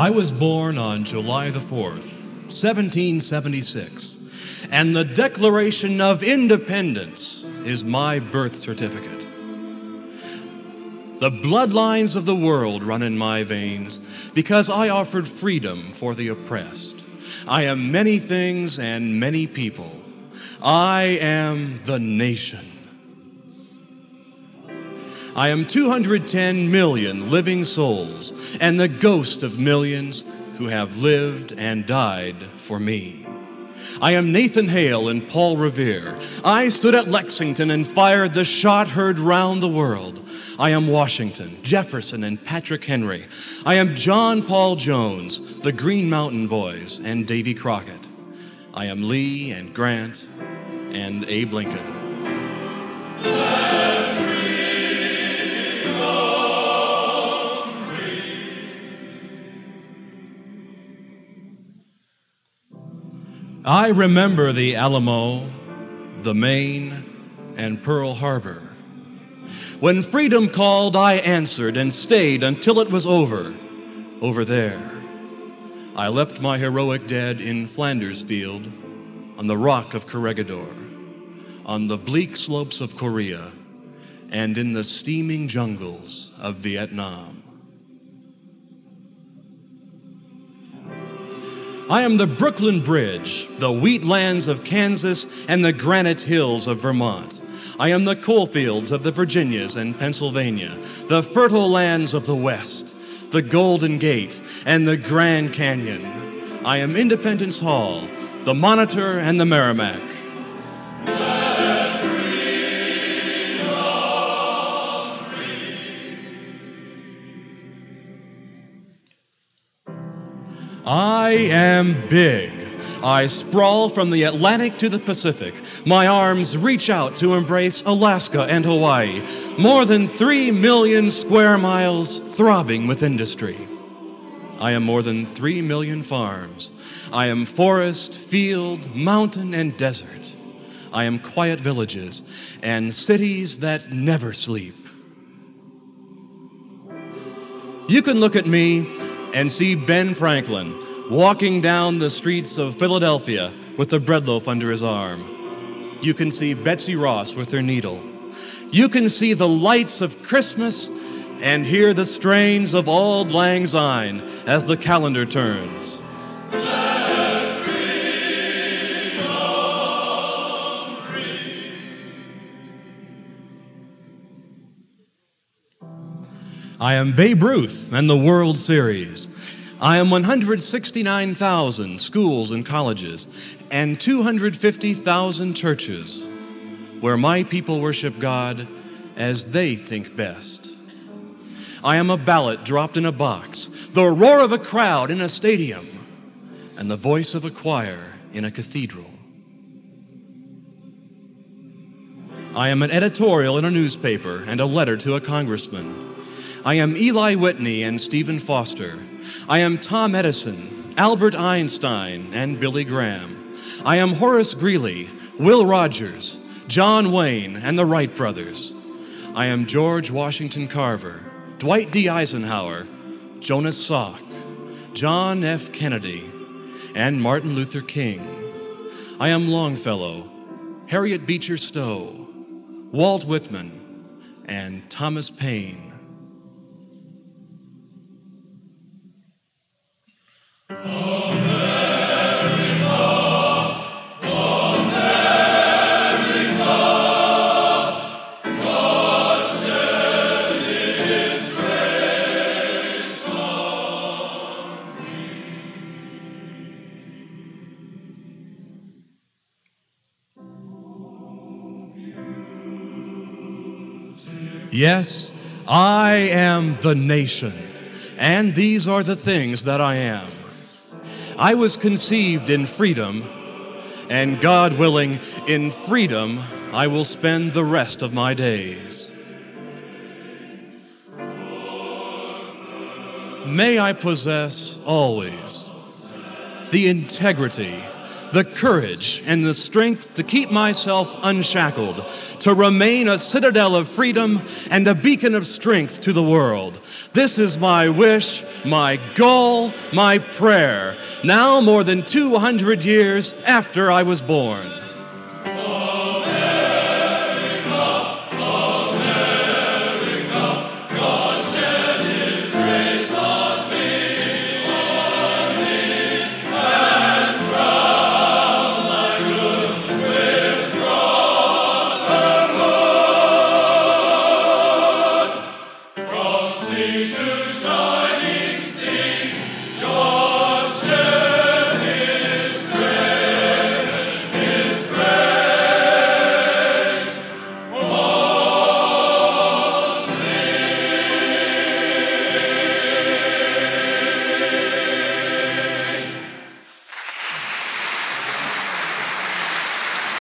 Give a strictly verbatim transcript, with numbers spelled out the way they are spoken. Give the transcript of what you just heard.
I was born on July the fourth, seventeen seventy-six, and the Declaration of Independence is my birth certificate. The bloodlines of the world run in my veins because I offered freedom for the oppressed. I am many things and many people. I am the nation. I am two hundred ten million living souls and the ghost of millions who have lived and died for me. I am Nathan Hale and Paul Revere. I stood at Lexington and fired the shot heard round the world. I am Washington, Jefferson, and Patrick Henry. I am John Paul Jones, the Green Mountain Boys, and Davy Crockett. I am Lee and Grant and Abe Lincoln. I remember the Alamo, the Maine, and Pearl Harbor. When freedom called, I answered and stayed until it was over, over there. I left my heroic dead in Flanders Field, on the rock of Corregidor, on the bleak slopes of Korea, and in the steaming jungles of Vietnam. I am the Brooklyn Bridge, the wheat lands of Kansas, and the granite hills of Vermont. I am the coal fields of the Virginias and Pennsylvania, the fertile lands of the West, the Golden Gate, and the Grand Canyon. I am Independence Hall, the Monitor, and the Merrimack. I am big. I sprawl from the Atlantic to the Pacific. My arms reach out to embrace Alaska and Hawaii. More than three million square miles throbbing with industry. I am more than three million farms. I am forest, field, mountain, and desert. I am quiet villages and cities that never sleep. You can look at me and see Ben Franklin walking down the streets of Philadelphia with a bread loaf under his arm. You can see Betsy Ross with her needle. You can see the lights of Christmas and hear the strains of Auld Lang Syne as the calendar turns. Let freedom ring. I am Babe Ruth and the World Series. I am one hundred sixty-nine thousand schools and colleges and two hundred fifty thousand churches where my people worship God as they think best. I am a ballot dropped in a box, the roar of a crowd in a stadium, and the voice of a choir in a cathedral. I am an editorial in a newspaper and a letter to a congressman. I am Eli Whitney and Stephen Foster. I am Tom Edison, Albert Einstein, and Billy Graham. I am Horace Greeley, Will Rogers, John Wayne, and the Wright brothers. I am George Washington Carver, Dwight D. Eisenhower, Jonas Salk, John F. Kennedy, and Martin Luther King. I am Longfellow, Harriet Beecher Stowe, Walt Whitman, and Thomas Paine. Yes, I am the nation, and these are the things that I am. I was conceived in freedom, and God willing, in freedom I will spend the rest of my days. May I possess always the integrity, the courage and the strength to keep myself unshackled, to remain a citadel of freedom and a beacon of strength to the world. This is my wish, my goal, my prayer, now more than two hundred years after I was born.